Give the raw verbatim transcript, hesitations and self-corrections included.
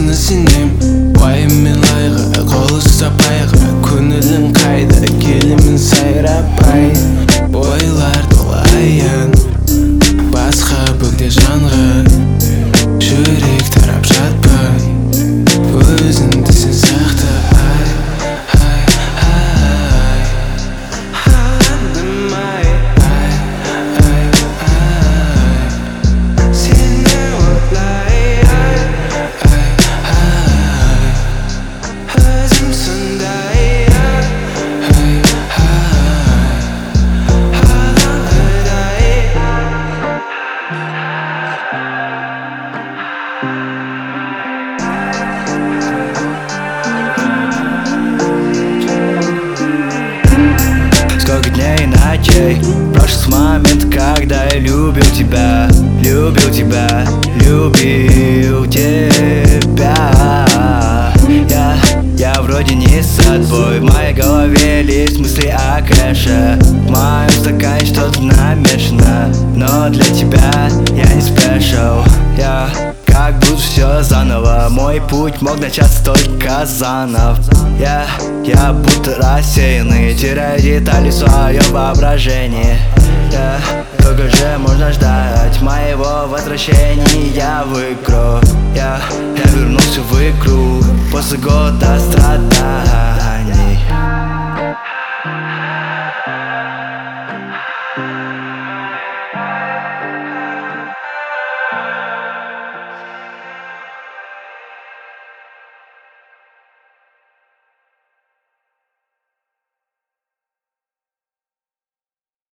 сені сенем, уайыммен лайға қол ұстап айға. Көңілің қайда келемін сайрапай, ойлар тола аян басқа бөгде жанға. Жүрек тарап жатпай, өзіңді сен сақта. Ай, ай, ай, қаландым ай, ай, ай, ай, сені ойлай, ай, ай, ай, өзім сондай, ай, ай, ай, алаңғыдай. Сколько дней и ночей прошло с момента, когда я любил тебя, любил тебя, любил тебя. Я, я вроде не с тобой, в моей голове лишь мысли о кэше. В моем стакане что-то намешано, но для тебя я не спешил. Я как будто все заново, мой путь мог начаться только заново. Я, я будто рассеянный, теряю детали в своем воображении. Я, только же можно ждать моего возвращения в игру. Я, я вернулся в игру после года страданий.